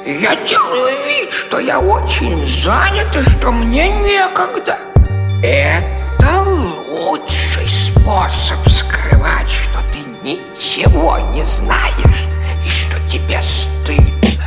Я делаю вид, что я очень занят и что мне некогда. Это лучший способ скрывать, что ты ничего не знаешь и что тебе стыдно.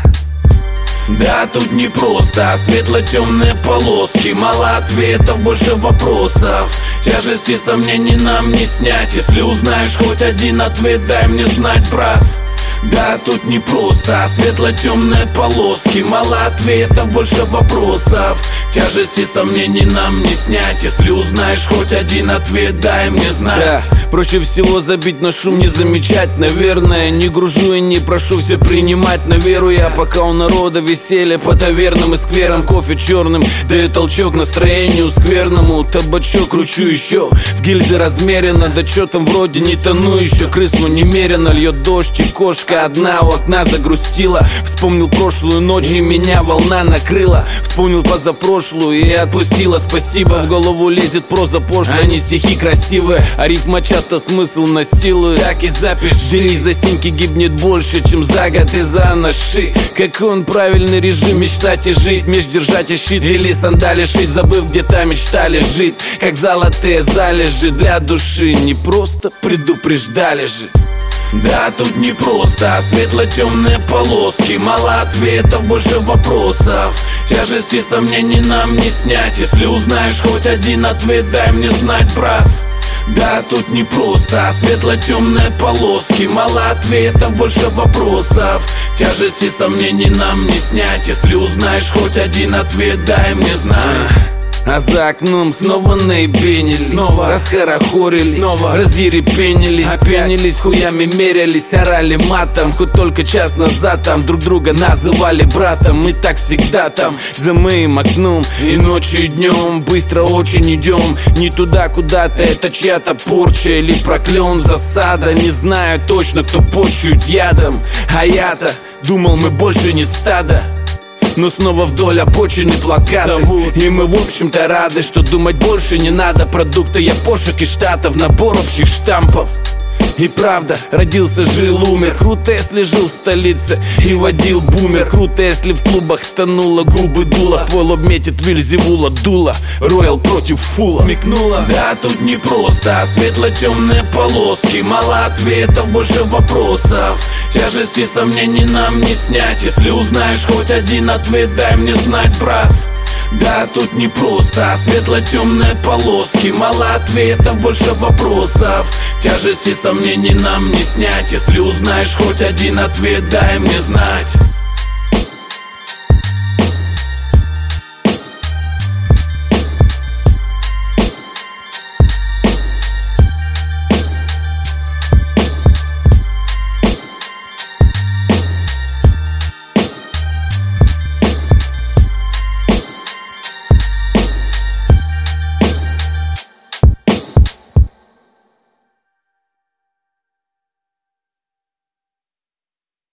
Да, тут не просто, светло-темные полоски. Мало ответов, больше вопросов. Тяжести сомнений нам не снять. Если узнаешь хоть один ответ, дай мне знать, брат. Да, тут не просто, светло-темные полоски. Мало ответов, больше вопросов. Тяжести сомнений нам не снять. Если узнаешь хоть один ответ, дай мне знать. Да, проще всего забить на шум, не замечать. Наверное, не гружу и не прошу все принимать на веру я. Пока у народа веселье по тавернам и скверам. Кофе черным дает толчок настроению скверному. Табачок кручу еще, в гильзе размеренно. Да чё там вроде не тону еще. Крысну немерено, льет дождь и кошка одна у окна загрустила. Вспомнил прошлую ночь и меня волна накрыла. Вспомнил позапрошлую и отпустила. Спасибо, в голову лезет проза пошлая, не стихи красивые, а рифма часто смысл насилует. Так и запиши, Денис за синьки гибнет больше, чем за год и за ноши. Какой он правильный режим, мечтать и жить, меж держать и щит или сандали шить, забыв где та мечта лежит. Как золотые залежи для души, не просто предупреждали же. Да, тут не просто, светло-темные полоски. Мало ответов, больше вопросов. Тяжести сомнений нам не снять. Если узнаешь хоть один ответ, дай мне знать, брат. Да, тут не просто, светло-темные полоски. Мало ответов, больше вопросов. Тяжести сомнений нам не снять. Если узнаешь хоть один ответ, дай мне знать. А за окном снова наебенились, снова расхорохорились, снова разъерепенились, опенились, хуями мерялись, орали матом. Хоть только час назад там друг друга называли братом. Мы так всегда там, за моим окном, и ночью и днем быстро очень идем. Не туда куда-то, это чья-то порча или проклен, засада. Не знаю точно, кто почует ядом, а я-то думал, мы больше не стадо. Но снова вдоль обочины плакаты зовут. И мы в общем-то рады, что думать больше не надо. Продукты я пошек из штатов, набор общих штампов. И правда, родился, жил, умер. Круто, если жил в столице и водил бумер. Круто, если в клубах тонуло, губы дуло. Твой лоб метит Вильзевула, дуло. Роял против фула смекнула. Да, тут не просто, светло-темные полоски. Мало ответов, больше вопросов. Тяжести сомнений нам не снять. Если узнаешь хоть один ответ, дай мне знать, брат. Да, тут не просто, светло-темные полоски. Мало ответов, больше вопросов. Тяжести сомнений нам не снять. Если узнаешь хоть один ответ, дай мне знать.